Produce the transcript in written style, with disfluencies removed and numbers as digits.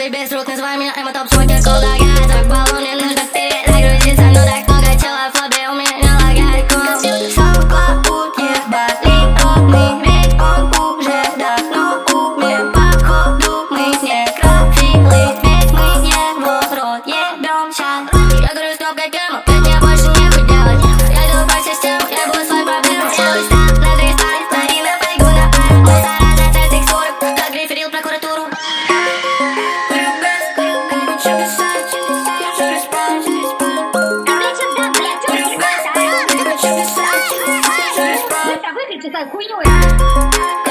Ой, без рук, называй меня Эмма Топ-Смокер, колда, я твой баллон, мне нужно перезагрузиться, но так много чела в флобе, у меня не лагает комп. Сокла уебали ровный, ведь он уже давно умер. Походу мы с некрофилы, ведь мы его в рот ебем щас. Я говорю с кнопкой кэма, ведь мне больше нехуй делать. Я иду по систему, я буду свои проблемы. Делаю став на 3 спать, пари на фейгу на пар. Мы зараза цвет текстуры, как реферил прокуратуру. Выключи свою хуйню.